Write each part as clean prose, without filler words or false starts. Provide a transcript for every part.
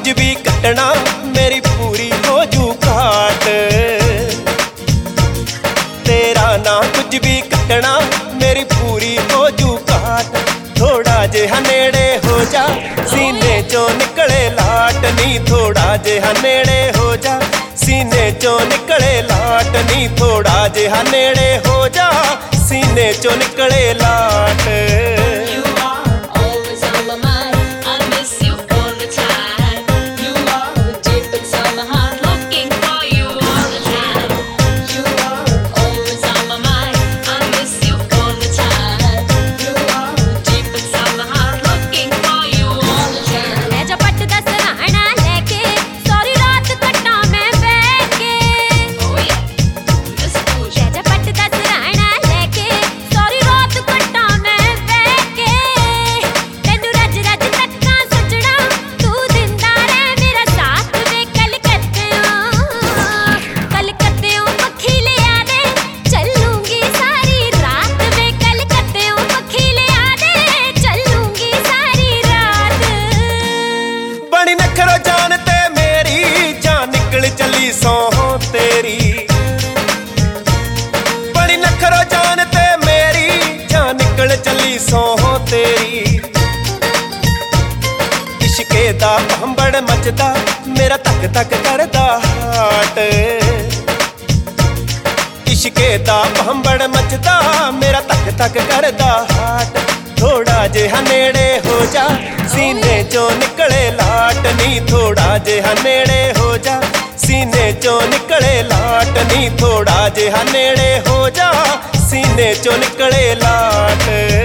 भी कटना मेरी पूरी हो जू घाट। तेरा ना कुछ भी कटना मेरी पूरी हो जू घाट। थोड़ा जिहा नेड़े हो जा सीने चों निकले लाट नी। थोड़ा जिहा नेड़े हो जा सीने चों निकले लाट नी। थोड़ा जिहा नेड़े हो जा सीने चों निकले लाट। चली सोहो तेरी बड़ी नखरो जान ते मेरी जान निकल चली सोहो तेरी। इश्के दा भंबड़ मचदा मेरा तक तक करदा हाट। इश्के दा भंबड़ मचदा मेरा तक तक करदा हाट। थोड़ा जिहा नेड़े हो जा सीने चों निकले लाट नी। थोड़ा जिहा नेड़े हो जा सीने चों निकले लाट नी। थोड़ा जिहा नेड़े हो जा सीने चों निकले लाट।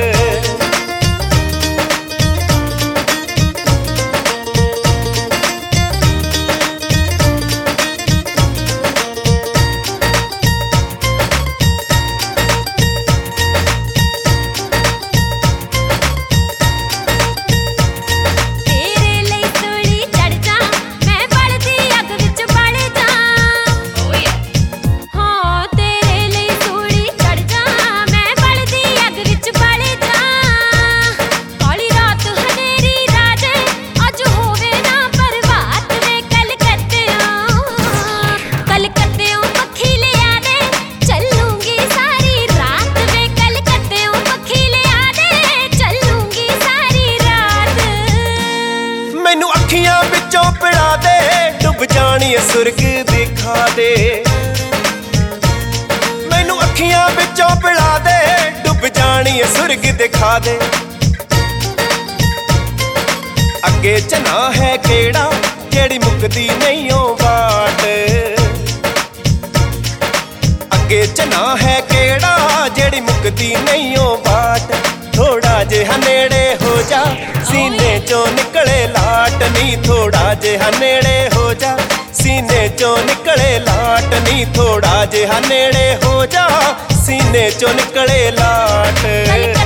मैनू अखियां विचों पिड़ा दे डुब जानी सुर्ग दिखा दे। मैनू अखियां विचों पिड़ा दे डुब जानी सुर्ग दिखा दे। अगे चना है केड़ा जेड़ी मुकदी नहीं ओ बाट। अगे चना है केड़ा जेड़ी मुकदी नहीं ओ बाट। थोड़ा जिहा नेड़े हो जा सीने चों निकले लाट नी। थोड़ा जिहा नेड़े हो जा सीने चों निकले लाट नी। थोड़ा जिहा नेड़े हो जा सीने चों निकले लाट।